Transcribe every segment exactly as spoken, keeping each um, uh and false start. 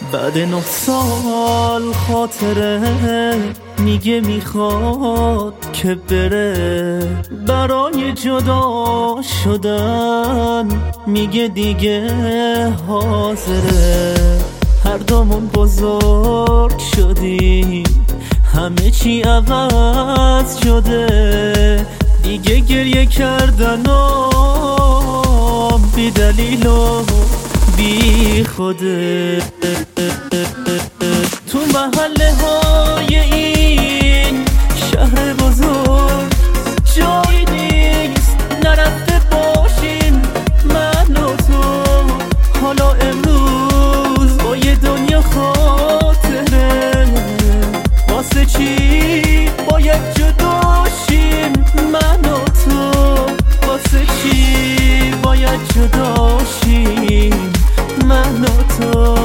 بعد نه سال خاطره میگه میخواد که بره، برای جدا شدن میگه دیگه حاضره. هر دومون بزرگ شدیم، همه چی عوض شده، دیگه گریه کردنم بی دلیل و بی خوده. تو محله های این شهر بزرگ جایی نیست نرفته باشیم من و تو. حالا امروز با یه دنیا خاطره، واسه چی باید جدا شیم من و تو؟ واسه چی باید جدا شیم من و تو؟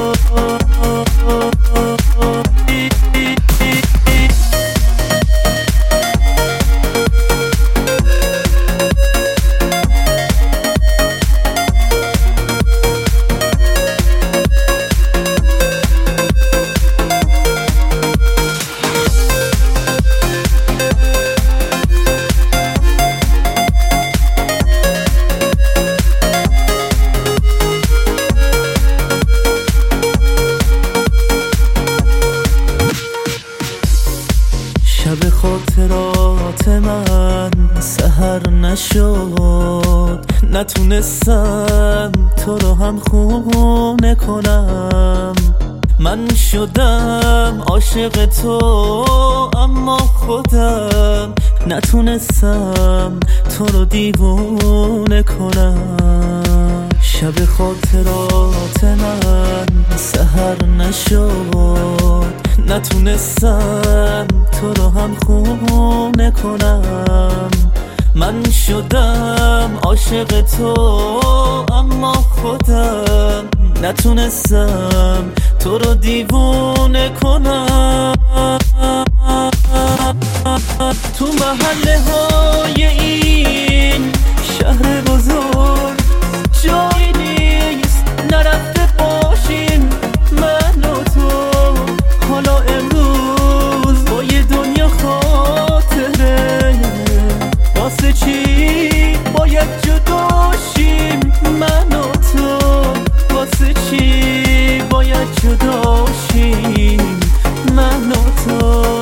شب خاطرات من سحر نشد، نتونستم تو رو هم خونه کنم. من شدم عاشق تو اما خودم نتونستم تو رو دیوونه کنم. شب خاطرات من سحر نشد، نتونستم تو رو هم خونه کنم. من شدم عاشق تو اما خودم نتونستم تو رو دیوونه کنم. تو محله های این شهر بزرگ جایی نیست نرفته باشیم من و تو. حالا امروز با یه دنیا خاطره، واسه چی باید جدا شیم من و تو؟ واسه چی باید جدا شیم من و تو؟